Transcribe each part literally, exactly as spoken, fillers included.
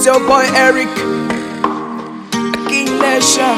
It's your boy Eric, King Nation.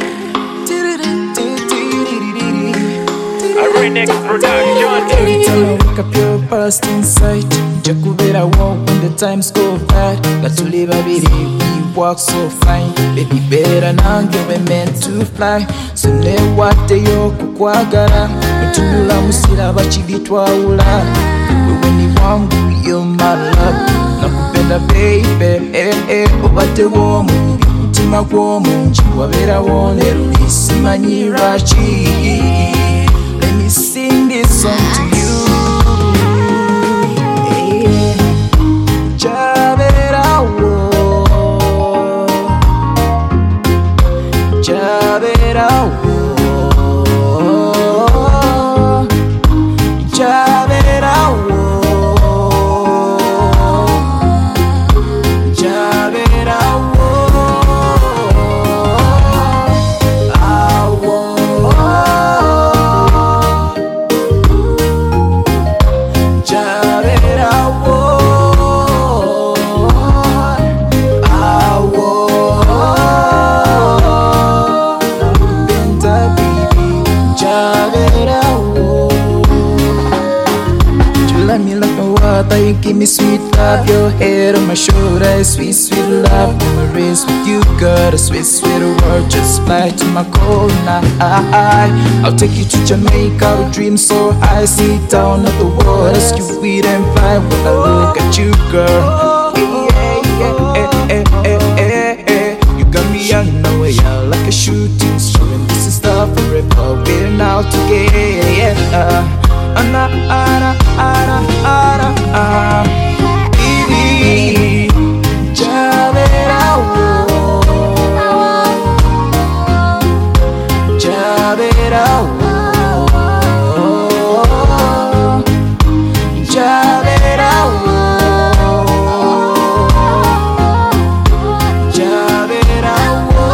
A Renix production. Every time I wake up, you're burst inside. Jakubera walk when the times go bad. Got to live a bit, we walk so fine. Baby, better now, you're meant to fly. So ne wate yo kukwagara. Mutula musira bachibitwaula. Wewe ni wangu, you're my love. Nakupenda baby, eh eh, obate womu. Mutima gwomu, wabera wonero isimanyi rachi. Let me sing this song to you. Yeah. Chabera wo, Chabera wo, Chabera wo, Chabera wo. You give me sweet love, your head on my shoulder, sweet, sweet love. Memories with you, girl, a sweet, sweet world. Just fly to my cold night. I'll take you to Jamaica, our dreams so high. Sit down at the water, sweet and fine. When I look at you, girl, yeah, yeah, yeah, yeah, yeah, yeah. You got me on the way out like a shooting star. And this is the forever, we're now together, yeah. Ana, ana, ana, ana, ana, baby, Chabera wo, Chabera wo, Chabera wo, Chabera wo.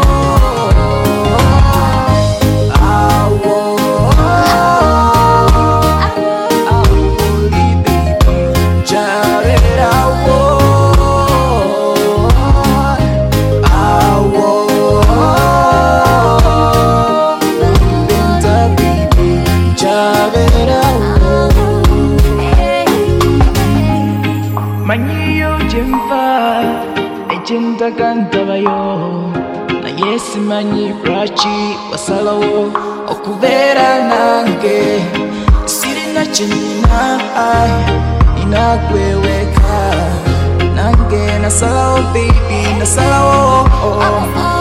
Manyiyo jemfa, ejenda kantabayo. Na yesi manyi rachi wasalawo okubera nange. Sirina chenina inakweweka nange nasalawo baby nasalawo.